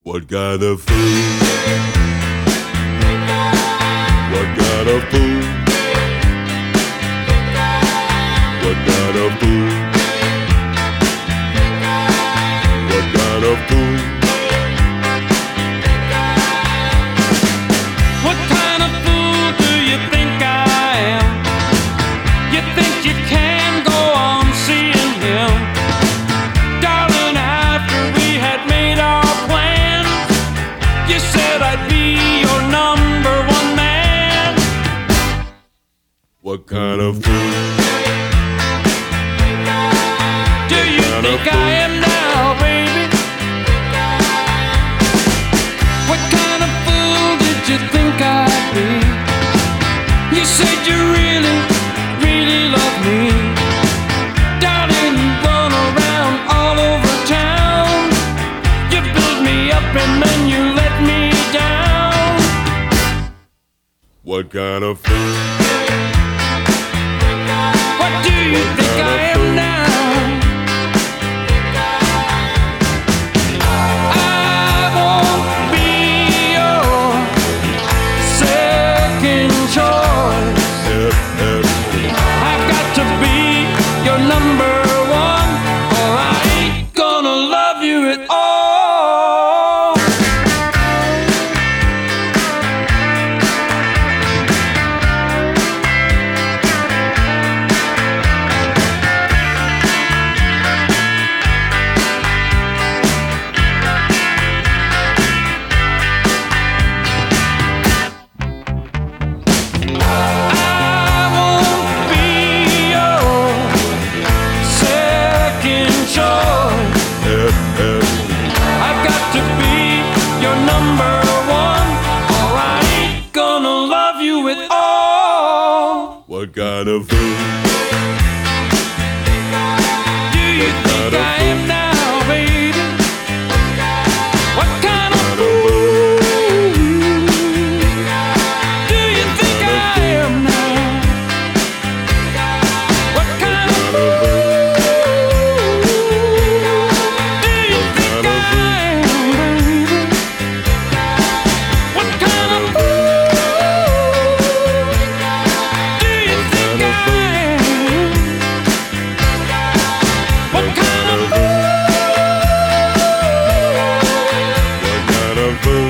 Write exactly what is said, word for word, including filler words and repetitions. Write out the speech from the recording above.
What kind of food? What kind of food? What kind of food? What kind of food? What kind of fool do you think I am? You think you can go on seeing him? Darling, after we had made our plans, you said I'd be your number one man. What kind of food? Do you think I am now, baby? What kind of fool did you think I'd be? You said you really, really love me. Darling, you run around all over town. You build me up and then you let me down. What kind of food? What do you think I am now? I won't be your second choice. I've got to be your number one, or I ain't gonna love you at all. I won't be your second choice. I've got to be your number one, or I ain't gonna love you at all. What kind of food? Do you think I am now, baby? What kind of fool do you think I am now? What kind of fool do you think I am, baby? What kind of fool do you think I am? What kind of fool? What kind of food?